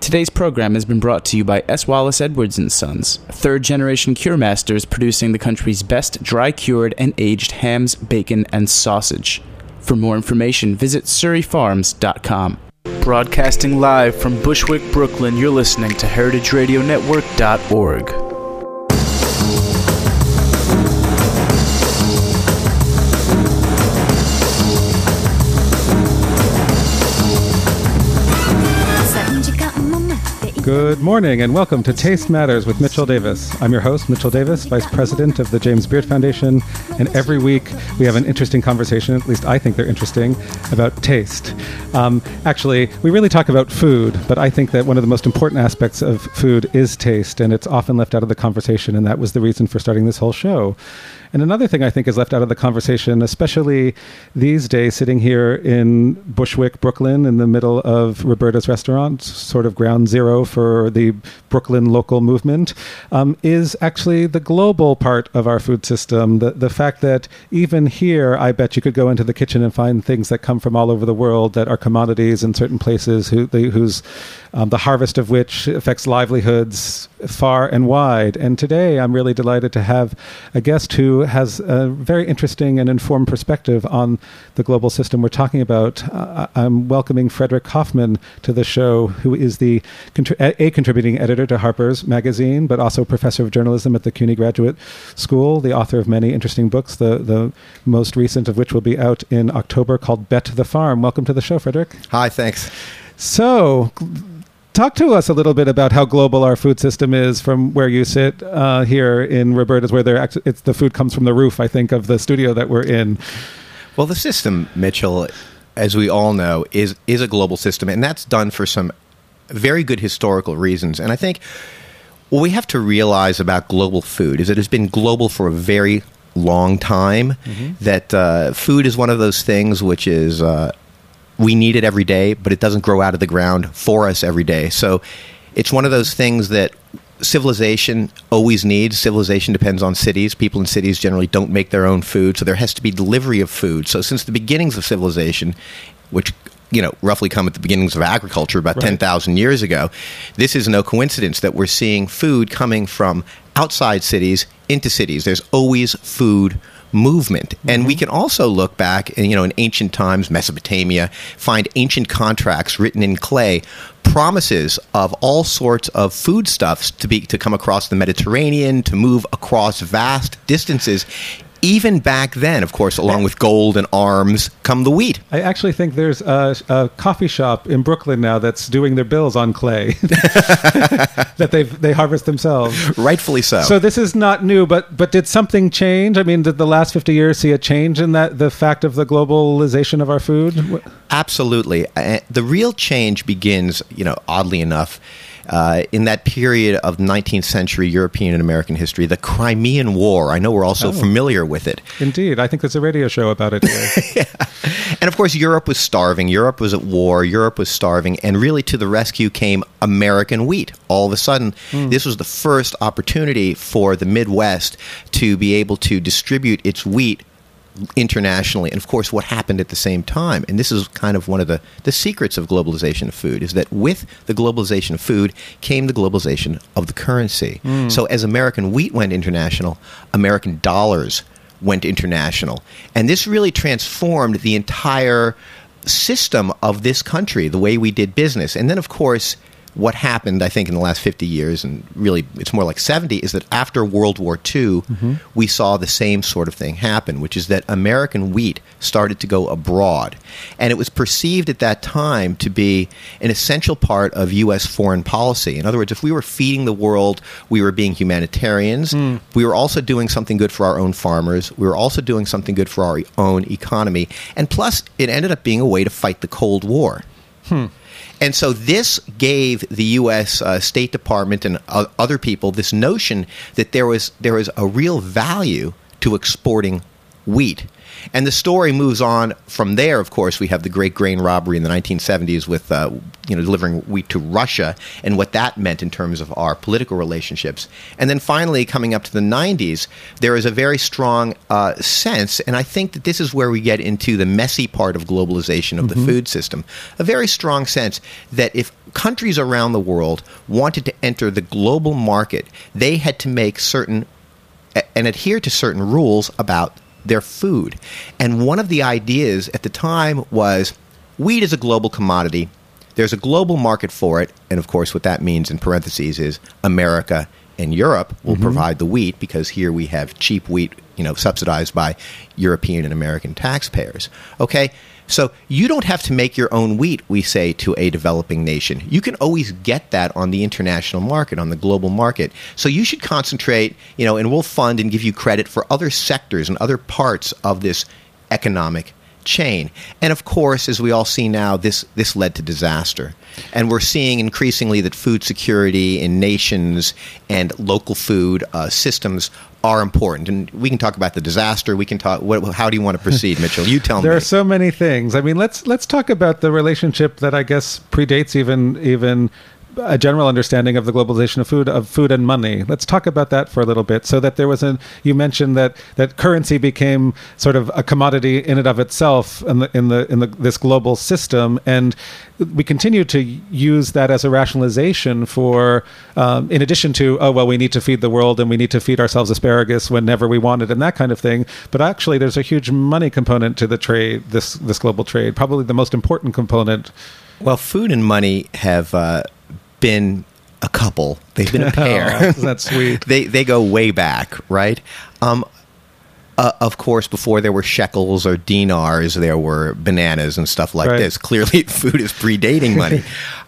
Today's program has been brought to you by S. Wallace Edwards & Sons, third-generation cure masters producing the country's best dry-cured and aged hams, bacon, and sausage. For more information, visit surreyfarms.com. Broadcasting live from Bushwick, Brooklyn, you're listening to heritageradionetwork.org. Good morning and welcome to Taste Matters with Mitchell Davis. I'm your host, Mitchell Davis, Vice President of the James Beard Foundation, and every week we have an interesting conversation, at least I think they're interesting, about taste. Actually, we really talk about food, but I think that one of the most important aspects of food is taste, and it's often left out of the conversation, and that was the reason for starting this whole show. And another thing I think is left out of the conversation, especially these days, sitting here in Bushwick, Brooklyn, in the middle of Roberta's Restaurant, sort of ground zero for the Brooklyn local movement, is actually the global part of our food system. The fact that even here, I bet you could go into the kitchen and find things that come from all over the world that are commodities in certain places whose the harvest of which affects livelihoods far and wide. And today I'm really delighted to have a guest who has a very interesting and informed perspective on the global system we're talking about. I'm welcoming Frederick Kaufman to the show, who is a contributing editor to Harper's Magazine, but also professor of journalism at the CUNY Graduate School, the author of many interesting books, the most recent of which will be out in October, called Bet the Farm. Welcome to the show, Frederick. Hi, thanks. So, talk to us a little bit about how global our food system is from where you sit here in Roberta's, where the food comes from the roof, I think, of the studio that we're in. Well, the system, Mitchell, as we all know, is a global system, and that's done for some very good historical reasons. And I think what we have to realize about global food is that it's been global for a very long time, that food is one of those things which is... we need it every day, but it doesn't grow out of the ground for us every day. So it's one of those things that civilization always needs. Civilization depends on cities. People in cities generally don't make their own food, so there has to be delivery of food. So since the beginnings of civilization, which roughly come at the beginnings of agriculture about 10,000 years ago, this is no coincidence that we're seeing food coming from outside cities into cities. There's always food movement. And we can also look back in ancient times, Mesopotamia, find ancient contracts written in clay, promises of all sorts of foodstuffs to come across the Mediterranean, to move across vast distances. Even back then, of course, along with gold and arms, come the wheat. I actually think there's a coffee shop in Brooklyn now that's doing their bills on clay that they harvest themselves. Rightfully so. So this is not new, but did something change? I mean, did the last 50 years see a change in the fact of the globalization of our food? Absolutely. The real change begins, oddly enough, in that period of 19th century European and American history, the Crimean War. I know we're also familiar with it. Indeed. I think there's a radio show about it today. Yeah. And of course, Europe was starving. Europe was at war. Europe was starving. And really to the rescue came American wheat. All of a sudden, this was the first opportunity for the Midwest to be able to distribute its wheat internationally. And of course, what happened at the same time, and this is kind of one of the secrets of globalization of food, is that with the globalization of food came the globalization of the currency. So as American wheat went international, American dollars went international. And this really transformed the entire system of this country, the way we did business. And then, of course, what happened, I think, in the last 50 years, and really it's more like 70, is that after World War II, we saw the same sort of thing happen, which is that American wheat started to go abroad. And it was perceived at that time to be an essential part of U.S. foreign policy. In other words, if we were feeding the world, we were being humanitarians. We were also doing something good for our own farmers. We were also doing something good for our own economy. And plus, it ended up being a way to fight the Cold War. And so this gave the U.S. State Department and other people this notion that there was a real value to exporting wheat. And the story moves on from there. Of course, we have the great grain robbery in the 1970s with delivering wheat to Russia and what that meant in terms of our political relationships. And then finally, coming up to the 90s, there is a very strong sense, and I think that this is where we get into the messy part of globalization of the food system, a very strong sense that if countries around the world wanted to enter the global market, they had to make certain and adhere to certain rules about their food. And one of the ideas at the time was wheat is a global commodity. There's a global market for it. And of course, what that means in parentheses is America and Europe will provide the wheat because here we have cheap wheat, subsidized by European and American taxpayers. Okay? So you don't have to make your own wheat, we say to a developing nation. You can always get that on the international market, on the global market. So you should concentrate, and we'll fund and give you credit for other sectors and other parts of this economic chain. And of course, as we all see now, this led to disaster. And we're seeing increasingly that food security in nations and local food systems are important. And we can talk about the disaster. We can talk. How do you want to proceed, Mitchell? You tell me. There are so many things. I mean, let's talk about the relationship that I guess predates even a general understanding of the globalization of food and money. Let's talk about that for a little bit. So that there was you mentioned that currency became sort of a commodity in and of itself in this global system, and we continue to use that as a rationalization for, in addition to, we need to feed the world and we need to feed ourselves asparagus whenever we want it and that kind of thing. But actually, there's a huge money component to the trade, this global trade, probably the most important component. Well, food and money have been a couple. They've been a pair. That's sweet. They go way back, right? Of course, before there were shekels or dinars, there were bananas and stuff like this. Clearly, food is predating money.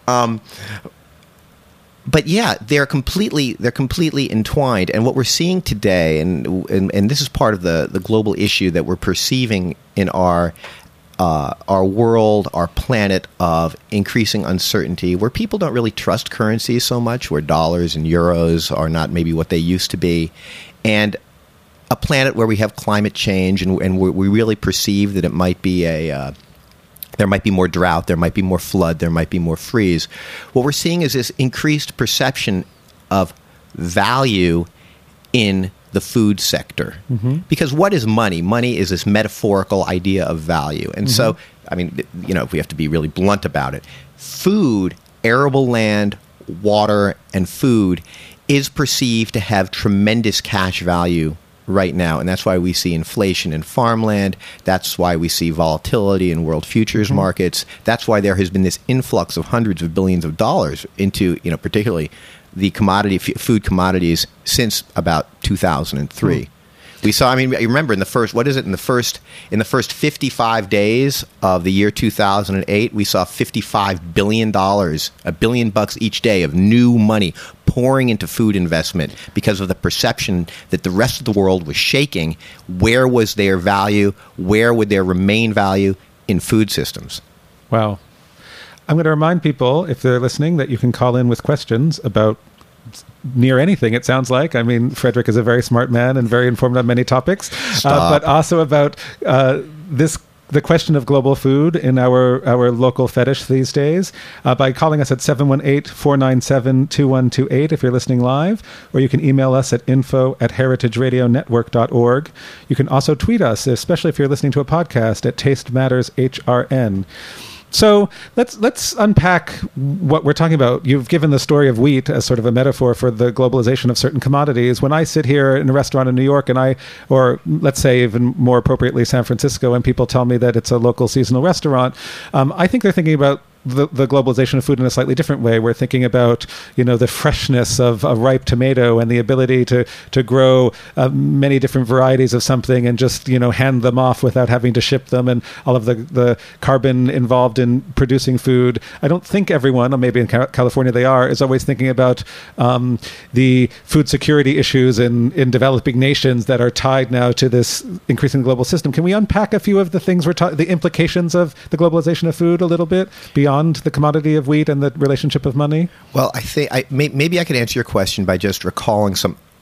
But yeah, they're completely entwined. And what we're seeing today, and this is part of the global issue that we're perceiving in our world, our planet of increasing uncertainty, where people don't really trust currencies so much, where dollars and euros are not maybe what they used to be, and a planet where we have climate change and we really perceive that it might be there might be more drought, there might be more flood, there might be more freeze. What we're seeing is this increased perception of value in the food sector. Because what is money? Money is this metaphorical idea of value. And so, I mean, if we have to be really blunt about it, food, arable land, water, and food is perceived to have tremendous cash value right now. And that's why we see inflation in farmland. That's why we see volatility in world futures markets. That's why there has been this influx of hundreds of billions of dollars into, particularly the food commodities since about 2003. We saw, I mean, you remember in the first 55 days of the year 2008, we saw $55 billion, $1 billion each day of new money pouring into food investment because of the perception that the rest of the world was shaking. Where was their value? Where would there remain value? In food systems. Wow. I'm going to remind people, if they're listening, that you can call in with questions about near anything, it sounds like. I mean, Frederick is a very smart man and very informed on many topics, but also about the question of global food in our local fetish these days, by calling us at 718-497-2128 if you're listening live, or you can email us at info@heritageradionetwork.org. You can also tweet us, especially if you're listening to a podcast, at Taste Matters HRN. So let's unpack what we're talking about. You've given the story of wheat as sort of a metaphor for the globalization of certain commodities. When I sit here in a restaurant in New York or let's say even more appropriately San Francisco, and people tell me that it's a local seasonal restaurant, I think they're thinking about the globalization of food in a slightly different way. We're thinking about, the freshness of a ripe tomato and the ability to grow many different varieties of something and just, hand them off without having to ship them, and all of the carbon involved in producing food. I don't think everyone, or maybe in California they are, is always thinking about the food security issues in developing nations that are tied now to this increasing global system. Can we unpack a few of the things the implications of the globalization of food a little bit beyond the commodity of wheat and the relationship of money? Well, I think maybe I could answer your question by just recalling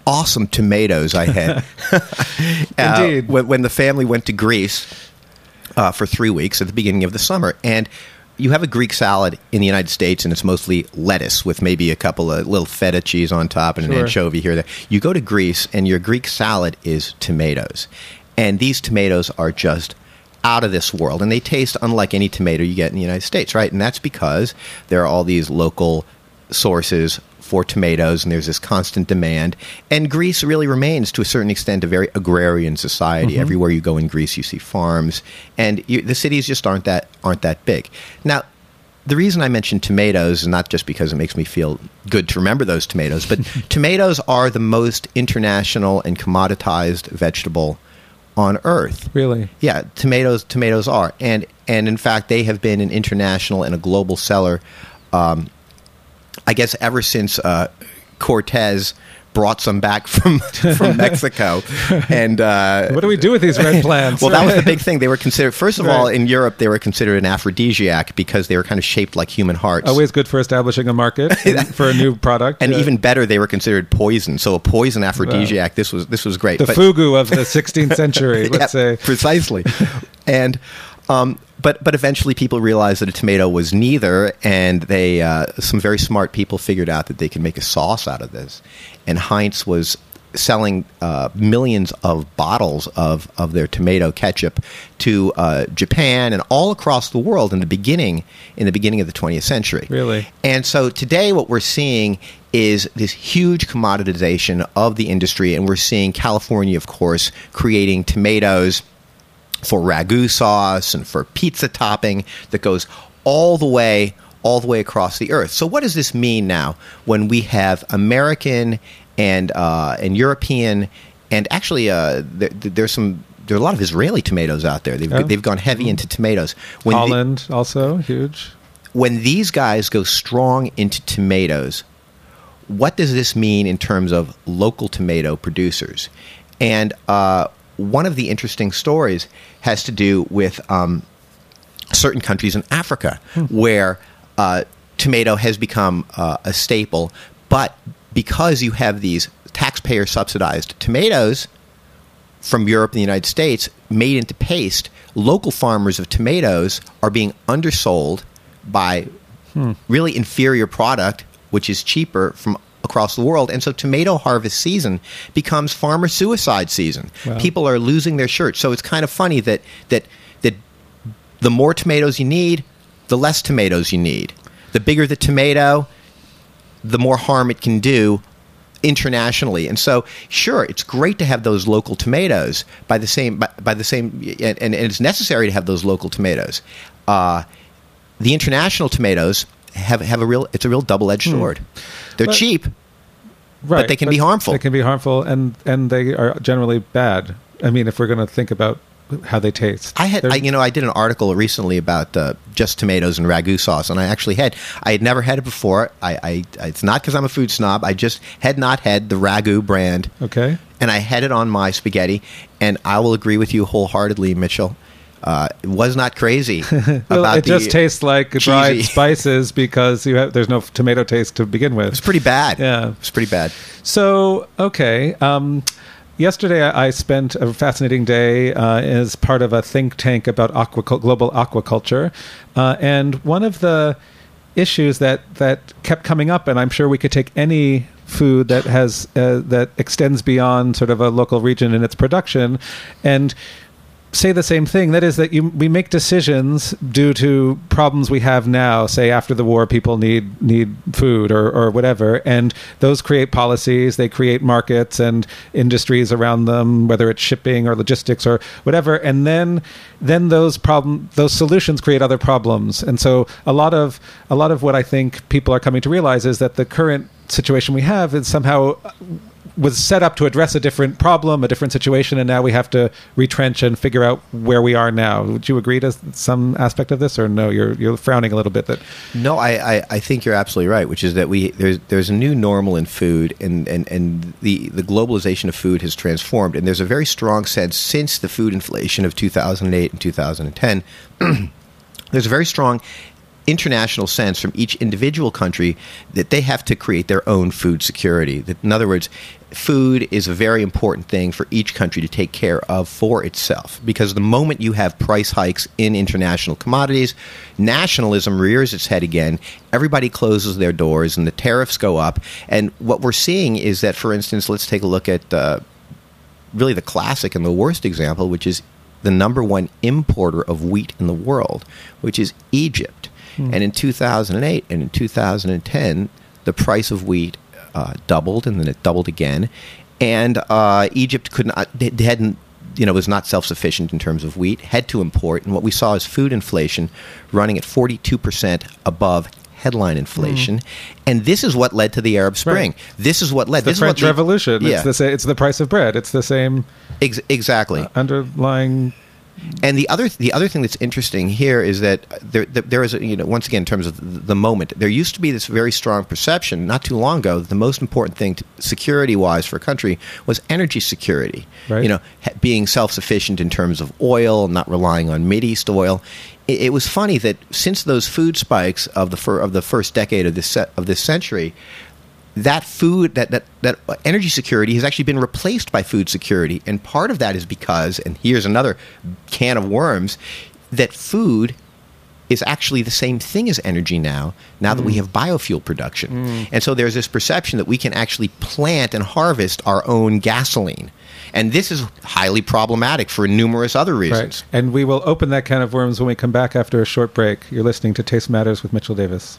awesome tomatoes I had. Indeed. When the family went to Greece for 3 weeks at the beginning of the summer. And you have a Greek salad in the United States, and it's mostly lettuce with maybe a couple of little feta cheese on top and an anchovy here or there. You go to Greece, and your Greek salad is tomatoes. And these tomatoes are just out of this world. And they taste unlike any tomato you get in the United States, right? And that's because there are all these local sources for tomatoes, and there's this constant demand. And Greece really remains, to a certain extent, a very agrarian society. Mm-hmm. Everywhere you go in Greece, you see farms, and the cities just aren't that big. Now, the reason I mention tomatoes is not just because it makes me feel good to remember those tomatoes, but tomatoes are the most international and commoditized vegetable on Earth. Really? Yeah, tomatoes are, and in fact, they have been an international and a global seller. I guess ever since Cortez brought some back from Mexico. And what do we do with these red plants? Well, that was the big thing. They were considered, first of all, in Europe, they were considered an aphrodisiac because they were kind of shaped like human hearts. Always good for establishing a market for a new product. And even better, they were considered poison. So a poison aphrodisiac. Wow. This was great. The fugu of the 16th century, let's say. Precisely. And But eventually people realized that a tomato was neither, and they some very smart people figured out that they could make a sauce out of this. And Heinz was selling millions of bottles of their tomato ketchup to Japan and all across the world in the beginning of the 20th century. Really? And so today what we're seeing is this huge commoditization of the industry, and we're seeing California, of course, creating tomatoes for ragu sauce and for pizza topping that goes all the way across the earth. So what does this mean now when we have American and European, and actually there's a lot of Israeli tomatoes out there. They've gone heavy into tomatoes. Holland also huge. When these guys go strong into tomatoes, what does this mean in terms of local tomato producers? And one of the interesting stories has to do with certain countries in Africa where tomato has become a staple, but because you have these taxpayer-subsidized tomatoes from Europe and the United States made into paste, local farmers of tomatoes are being undersold by really inferior product, which is cheaper from across the world. And so tomato harvest season becomes farmer suicide season. Wow. People are losing their shirts. So it's kind of funny that the more tomatoes you need, the less tomatoes you need. The bigger the tomato, the more harm it can do internationally. And so, sure, it's great to have those local tomatoes by the same, and it's necessary to have those local tomatoes. The international tomatoes have a real double-edged sword. They're cheap, but they can be harmful. They can be harmful, and they are generally bad. I mean, if we're going to think about how they taste. I did an article recently about just tomatoes and ragu sauce, and I had never had it before. It's not because I'm a food snob. I just had not had the ragu brand. Okay. And I had it on my spaghetti, and I will agree with you wholeheartedly, Mitchell. It was not crazy. Well, it just tastes like dried spices because there's no tomato taste to begin with. It's pretty bad. Yeah. It's pretty bad. So, okay. Yesterday, I spent a fascinating day as part of a think tank about global aquaculture. And one of the issues that kept coming up, and I'm sure we could take any food that has that extends beyond sort of a local region in its production and say the same thing. That is that we make decisions due to problems we have now. Say after the war, people need food or whatever, and those create policies. They create markets and industries around them, whether it's shipping or logistics or whatever. And then those solutions create other problems. And so a lot of what I think people are coming to realize is that the current situation we have is somehow was set up to address a different problem, a different situation, and now we have to retrench and figure out where we are now. Would you agree to some aspect of this, or no? You're frowning a little bit. No, I think you're absolutely right, which is that there's a new normal in food, and the globalization of food has transformed, and there's a very strong sense since the food inflation of 2008 and 2010. There's a very strong international sense from each individual country that they have to create their own food security. In other words, food is a very important thing for each country to take care of for itself, because the moment you have price hikes in international commodities, nationalism rears its head again, everybody closes their doors, and the tariffs go up. And what we're seeing is that, for instance, let's take a look at really the classic and the worst example, which is the number one importer of wheat in the world, which is Egypt. And in 2008 and in 2010, the price of wheat doubled, and then it doubled again. And Egypt was not self-sufficient in terms of wheat, had to import. And what we saw is food inflation running at 42% above headline inflation. And this is what led to the Arab Spring. Right. This is what led. The French Revolution. Yeah. It's the price of bread. It's the same exactly underlying. And the other thing that's interesting here is that there is, once again, in terms of the moment, there used to be this very strong perception not too long ago that the most important thing security-wise for a country was energy security. Right. Being self-sufficient in terms of oil, not relying on Mideast oil. It was funny that since those food spikes of the first decade of this century, that food, that energy security has actually been replaced by food security. And part of that is because, and here's another can of worms, that food is actually the same thing as energy now that we have biofuel production. And so there's this perception that we can actually plant and harvest our own gasoline. And this is highly problematic for numerous other reasons. Right. And we will open that can of worms when we come back after a short break. You're listening to Taste Matters with Mitchell Davis.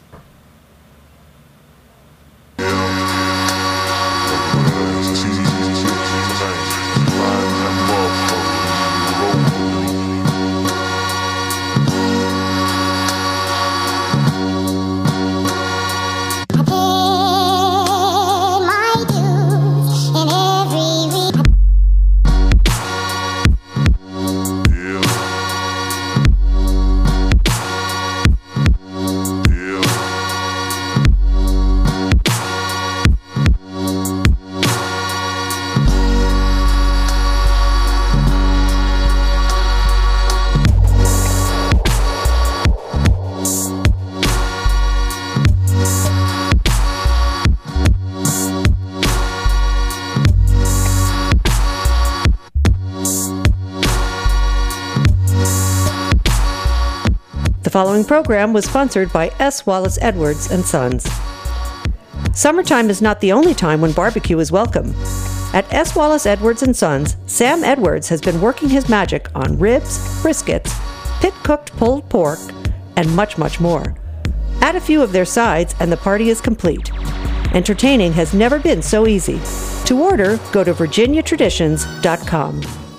The following program was sponsored by S. Wallace Edwards and Sons. Summertime is not the only time when barbecue is welcome. At S. Wallace Edwards and Sons, Sam Edwards has been working his magic on ribs, briskets, pit-cooked pulled pork, and much, much more. Add a few of their sides and the party is complete. Entertaining has never been so easy. To order, go to virginiatraditions.com.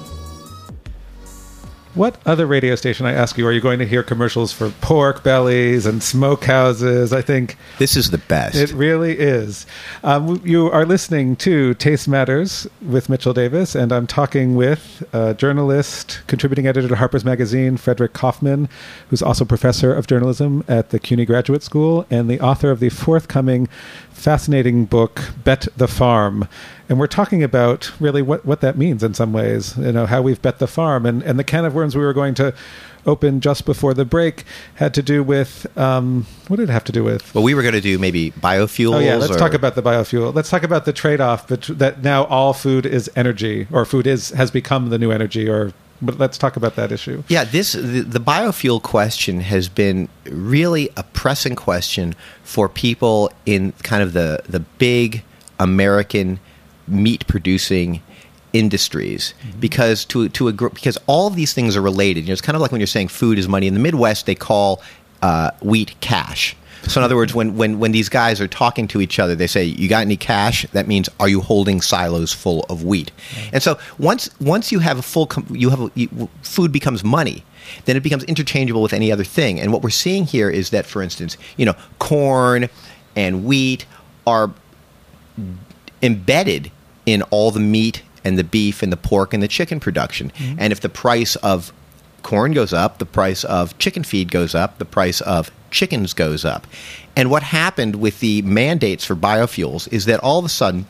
What other radio station, I ask you, are you going to hear commercials for pork bellies and smokehouses? I think this is the best. It really is. You are listening to Taste Matters with Mitchell Davis, and I'm talking with journalist, contributing editor to Harper's Magazine, Frederick Kaufman, who's also professor of journalism at the CUNY Graduate School, and the author of the forthcoming fascinating book, Bet the Farm. And we're talking about really what that means in some ways, how we've bet the farm. And the can of worms we were going to open just before the break had to do with, what did it have to do with? Well, we were going to do maybe biofuels. Oh, yeah, let's talk about the biofuel. Let's talk about the trade-off that now all food is energy, or food has become the new energy, but let's talk about that issue. Yeah, the biofuel question has been really a pressing question for people in kind of the big American meat-producing industries, because because all of these things are related. It's kind of like when you're saying food is money. In the Midwest, they call wheat cash. So in other words, when these guys are talking to each other, they say, "You got any cash?" That means, "Are you holding silos full of wheat?" And so once you have food becomes money, then it becomes interchangeable with any other thing. And what we're seeing here is that, for instance, corn and wheat are embedded in all the meat and the beef and the pork and the chicken production. Mm-hmm. And if the price of corn goes up, the price of chicken feed goes up, the price of chickens goes up. And what happened with the mandates for biofuels is that all of a sudden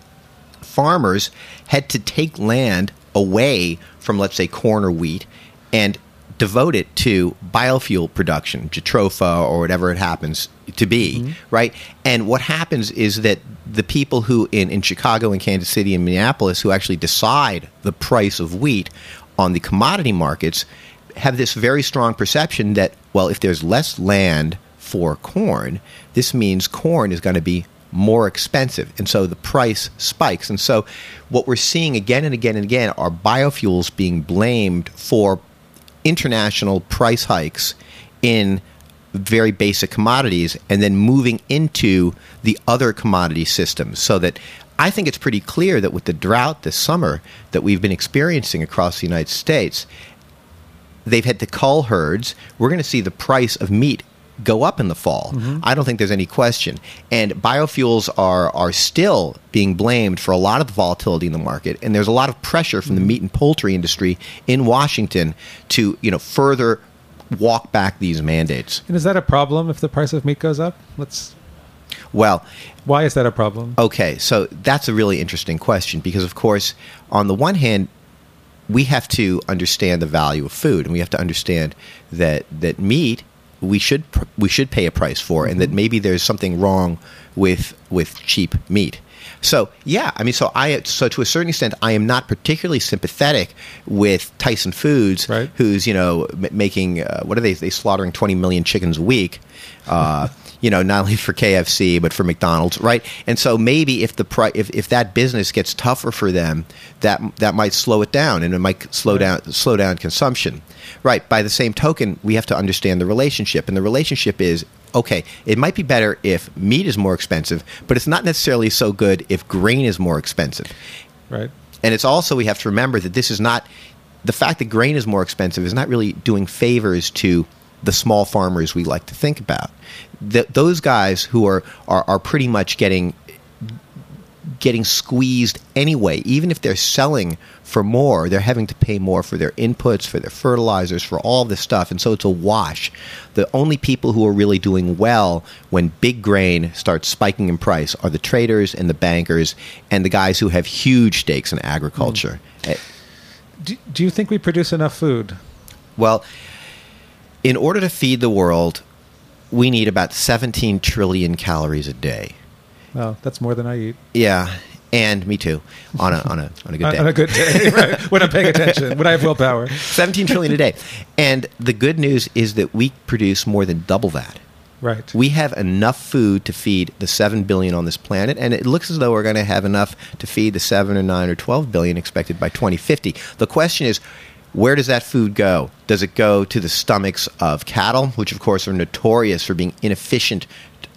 farmers had to take land away from, let's say, corn or wheat and devote it to biofuel production, jatropha or whatever it happens to be, right? And what happens is that the people who in Chicago and Kansas City and Minneapolis who actually decide the price of wheat on the commodity markets have this very strong perception that, well, if there's less land for corn, this means corn is going to be more expensive, and so the price spikes. And so what we're seeing again and again and again are biofuels being blamed for international price hikes in very basic commodities and then moving into the other commodity systems. So that I think it's pretty clear that with the drought this summer that we've been experiencing across the United States, they've had to cull herds. We're going to see the price of meat go up in the fall. I don't think there's any question. And biofuels are still being blamed for a lot of the volatility in the market. And there's a lot of pressure from the meat and poultry industry in Washington to, further walk back these mandates. And is that a problem if the price of meat goes up? Well, why is that a problem? Okay, so that's a really interesting question because, of course, on the one hand, we have to understand the value of food, and we have to understand that meat we should pay a price for, and that maybe there's something wrong with cheap meat. So yeah, so to a certain extent, I am not particularly sympathetic with Tyson Foods, right, who's making what are they slaughtering 20 million chickens a week. Not only for KFC but for McDonald's, right? And so maybe if if that business gets tougher for them, that might slow it down, and it might slow down consumption, right? By the same token, we have to understand the relationship, and the relationship is, okay, it might be better if meat is more expensive, but it's not necessarily so good if grain is more expensive, right? And it's also, we have to remember that this is not, the fact that grain is more expensive is not really doing favors to the small farmers we like to think about. Those guys who are pretty much getting squeezed anyway, even if they're selling for more, they're having to pay more for their inputs, for their fertilizers, for all this stuff, and so it's a wash. The only people who are really doing well when big grain starts spiking in price are the traders and the bankers and the guys who have huge stakes in agriculture. Do you think we produce enough food? Well, in order to feed the world, we need about 17 trillion calories a day. Well, that's more than I eat. Yeah, and me too, on a good day. On a good day, right. When I'm paying attention, when I have willpower. 17 trillion a day. And the good news is that we produce more than double that. Right. We have enough food to feed the 7 billion on this planet, and it looks as though we're going to have enough to feed the 7 or 9 or 12 billion expected by 2050. The question is, where does that food go? Does it go to the stomachs of cattle, which of course are notorious for being inefficient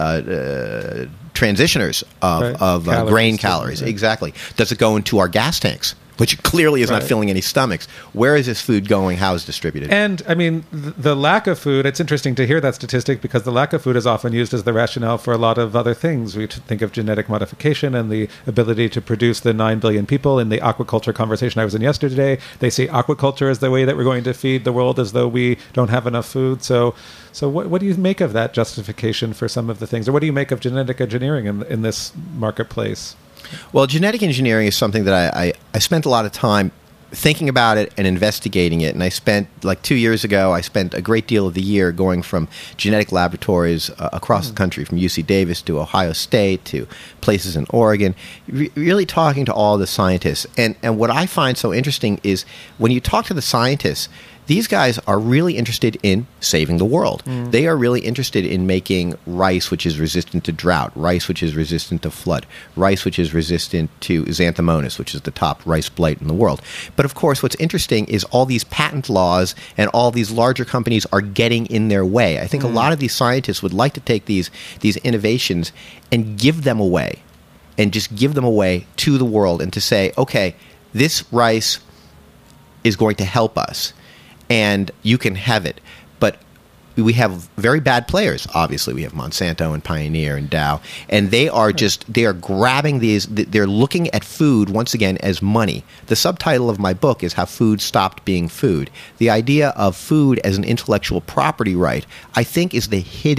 transitioners of grain calories? Right. Exactly. Does it go into our gas tanks, which clearly is not filling any stomachs? Where is this food going? How is it distributed? And, the lack of food, it's interesting to hear that statistic because the lack of food is often used as the rationale for a lot of other things. We think of genetic modification and the ability to produce the 9 billion people. In the aquaculture conversation I was in yesterday, they say aquaculture is the way that we're going to feed the world as though we don't have enough food. So what do you make of that justification for some of the things? Or what do you make of genetic engineering in this marketplace? Well, genetic engineering is something that I spent a lot of time thinking about it and investigating it. And I spent, 2 years ago, I spent a great deal of the year going from genetic laboratories across the country, from UC Davis to Ohio State to places in Oregon, really talking to all the scientists. And what I find so interesting is when you talk to the scientists, these guys are really interested in saving the world. They are really interested in making rice which is resistant to drought, rice which is resistant to flood, rice which is resistant to Xanthomonas, which is the top rice blight in the world. But of course, what's interesting is all these patent laws and all these larger companies are getting in their way. I think a lot of these scientists would like to take these innovations and give them away, and just give them away to the world, and to say, okay, this rice is going to help us, and you can have it. But we have very bad players. Obviously, we have Monsanto and Pioneer and Dow, and they are grabbing these. They're looking at food once again as money. The subtitle of my book is How Food Stopped Being Food. The idea of food as an intellectual property right, I think, is the hidden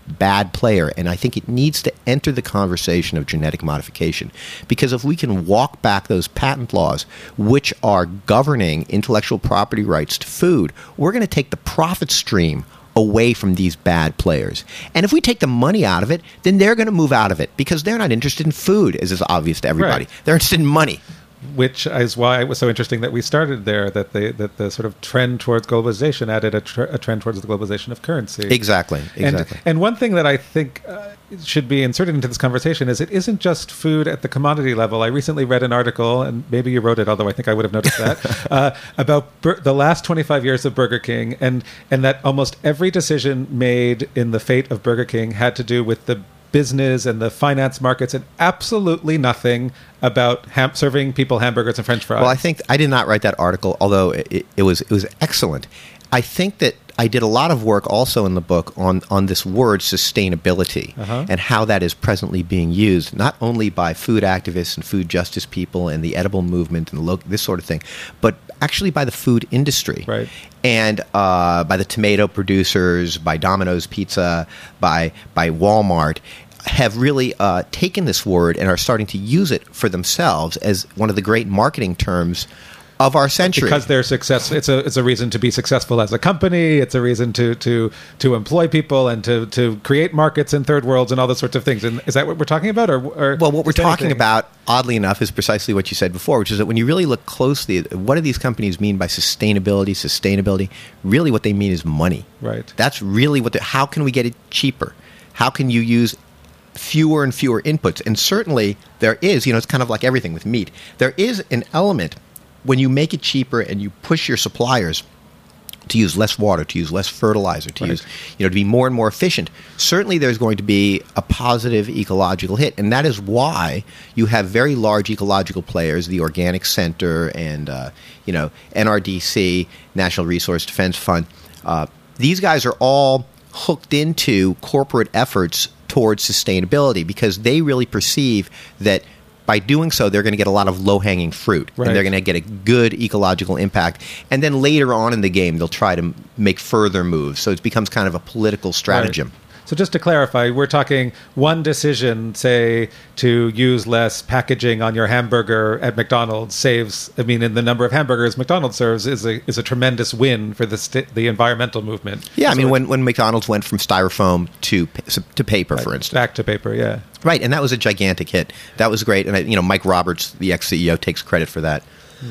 bad player, and I think it needs to enter the conversation of genetic modification. Because if we can walk back those patent laws, which are governing intellectual property rights to food, we're going to take the profit stream away from these bad players. And if we take the money out of it, then they're going to move out of it because they're not interested in food, as is obvious to everybody. Right. They're interested in money. Which is why it was so interesting that we started there, that the sort of trend towards globalization added a trend towards the globalization of currency. Exactly. And one thing that I think should be inserted into this conversation is it isn't just food at the commodity level. I recently read an article, and maybe you wrote it, although I think I would have noticed that, about the last 25 years of Burger King, and that almost every decision made in the fate of Burger King had to do with the business and the finance markets, and absolutely nothing about serving people hamburgers and French fries. Well, I think I did not write that article, although it was excellent. I think that I did a lot of work also in the book on this word sustainability and how that is presently being used, not only by food activists and food justice people and the edible movement and this sort of thing, but actually by the food industry. Right. And by the tomato producers, by Domino's Pizza, by Walmart, have really taken this word and are starting to use it for themselves as one of the great marketing terms of our century. Because they're successful. It's a reason to be successful as a company. It's a reason to employ people and to create markets in third worlds and all those sorts of things. And is that what we're talking about? Or well, what we're talking about, oddly enough, is precisely what you said before, which is that when you really look closely at what do these companies mean by sustainability, really what they mean is money. Right. That's really how can we get it cheaper? How can you use fewer and fewer inputs? And certainly there is, it's kind of like everything with meat. There is an element when you make it cheaper and you push your suppliers to use less water, to use less fertilizer, to use, to be more and more efficient, certainly there's going to be a positive ecological hit. And that is why you have very large ecological players, the Organic Center and, NRDC, National Resource Defense Fund. These guys are all hooked into corporate efforts towards sustainability because they really perceive that by doing so, they're going to get a lot of low-hanging fruit, and they're going to get a good ecological impact. And then later on in the game, they'll try to make further moves. So it becomes kind of a political stratagem. Right. So just to clarify, we're talking one decision, say, to use less packaging on your hamburger at McDonald's saves, in the number of hamburgers McDonald's serves is a tremendous win for the environmental movement. Yeah, when McDonald's went from styrofoam to paper, for instance. Back to paper, yeah. Right, and that was a gigantic hit. That was great. And, Mike Roberts, the ex-CEO, takes credit for that.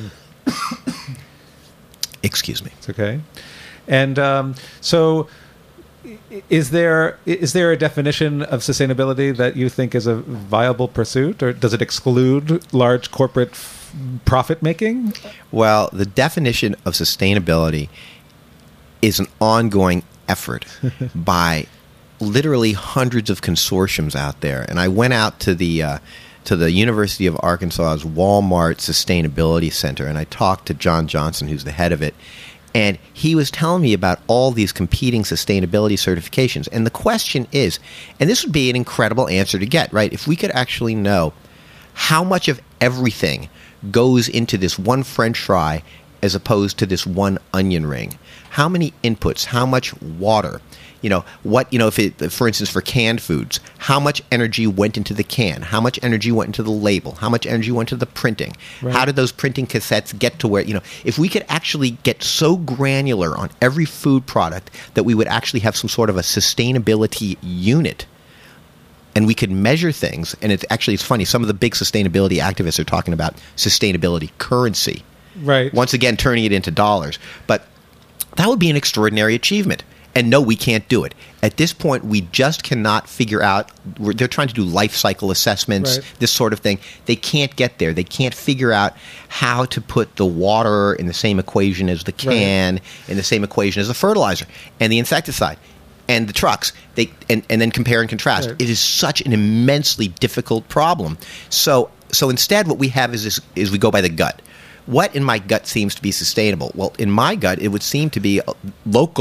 Excuse me. It's okay. And so... Is there a definition of sustainability that you think is a viable pursuit, or does it exclude large corporate profit making? Well, the definition of sustainability is an ongoing effort by literally hundreds of consortiums out there. And I went out to the University of Arkansas's Walmart Sustainability Center, and I talked to John Johnson, who's the head of it. And he was telling me about all these competing sustainability certifications. And the question is, and this would be an incredible answer to get, right? If we could actually know how much of everything goes into this one French fry as opposed to this one onion ring. How many inputs, how much water, for instance, for canned foods, how much energy went into the can, how much energy went into the label, how much energy went into the printing, how did those printing cassettes get to where, if we could actually get so granular on every food product that we would actually have some sort of a sustainability unit and we could measure things, and it's funny, some of the big sustainability activists are talking about sustainability currency. Right. Once again, turning it into dollars. But that would be an extraordinary achievement. And no, we can't do it. At this point, we just cannot figure out. They're trying to do life cycle assessments, this sort of thing. They can't get there. They can't figure out how to put the water in the same equation as the can, in the same equation as the fertilizer, and the insecticide, and the trucks. And then compare and contrast. Right. It is such an immensely difficult problem. So instead, what we have is we go by the gut. What in my gut seems to be sustainable? Well, in my gut, it would seem to be local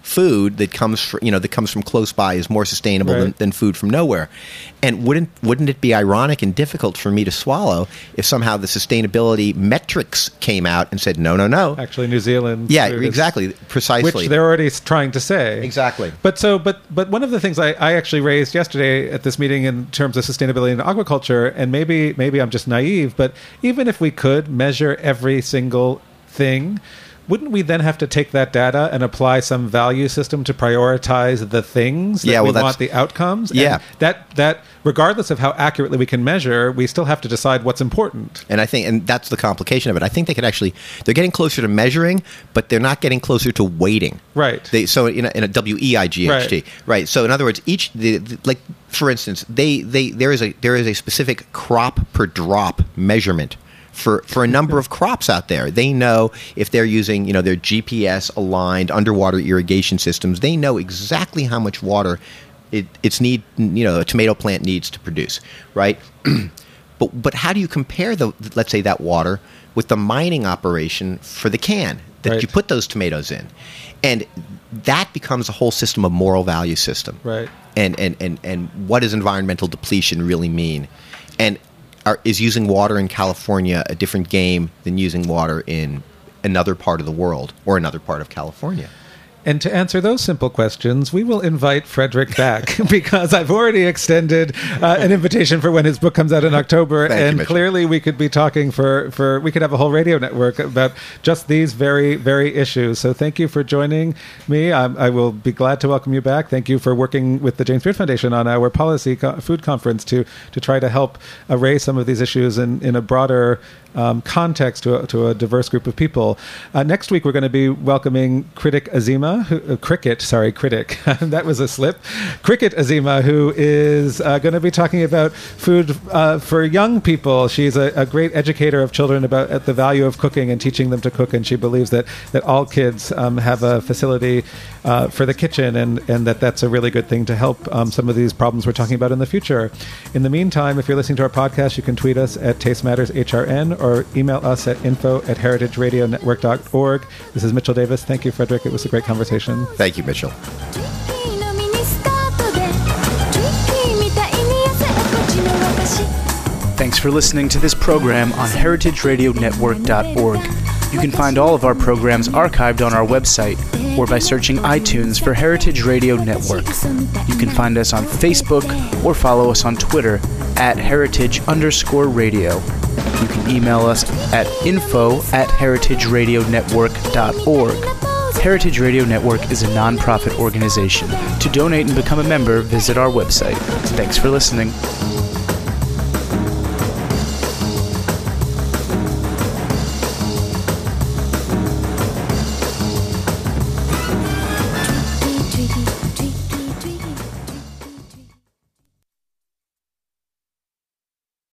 food that comes from close by is more sustainable than food from nowhere. And wouldn't it be ironic and difficult for me to swallow if somehow the sustainability metrics came out and said no? Actually, New Zealand. Yeah, exactly, precisely. Which they're already trying to say. Exactly. But one of the things I actually raised yesterday at this meeting in terms of sustainability in aquaculture, and maybe I'm just naive, but even if we could measure every single thing, wouldn't we then have to take that data and apply some value system to prioritize the things that we want the outcomes? Yeah. And that regardless of how accurately we can measure, we still have to decide what's important. And that's the complication of it. I think they're getting closer to measuring, but they're not getting closer to weighting. Right. So in a WEIGHT. Right. So in other words, for instance, there is a specific crop per drop measurement for a number of crops out there. They know if they're using, their GPS aligned underwater irrigation systems, they know exactly how much water a tomato plant needs to produce, right? But how do you compare let's say that water with the mining operation for the can that you put those tomatoes in? And that becomes a whole system of moral value system. Right. And what does environmental depletion really mean? And is using water in California a different game than using water in another part of the world or another part of California? And to answer those simple questions, we will invite Frederick back because I've already extended an invitation for when his book comes out in October. Thank you, clearly we could be talking we could have a whole radio network about just these very, very issues. So thank you for joining me. I will be glad to welcome you back. Thank you for working with the James Beard Foundation on our policy food conference to try to help raise some of these issues in a broader context to a diverse group of people. Next week, we're going to be welcoming Critic Azima, Cricket, that was a slip. Cricket Azima, who is going to be talking about food for young people. She's a great educator of children about the value of cooking and teaching them to cook, and she believes that all kids have a facility for the kitchen, and that's a really good thing to help some of these problems we're talking about in the future. In the meantime, if you're listening to our podcast, you can tweet us at Taste Matters HRN or email us at info@heritageradionetwork.org. This is Mitchell Davis. Thank you, Frederick. It was a great conversation. Thank you, Mitchell. Thanks for listening to this program on heritageradionetwork.org. You can find all of our programs archived on our website or by searching iTunes for Heritage Radio Network. You can find us on Facebook or follow us on Twitter at @heritage_radio. You can email us at info@heritageradionetwork.org. Heritage Radio Network is a non-profit organization. To donate and become a member, visit our website. Thanks for listening.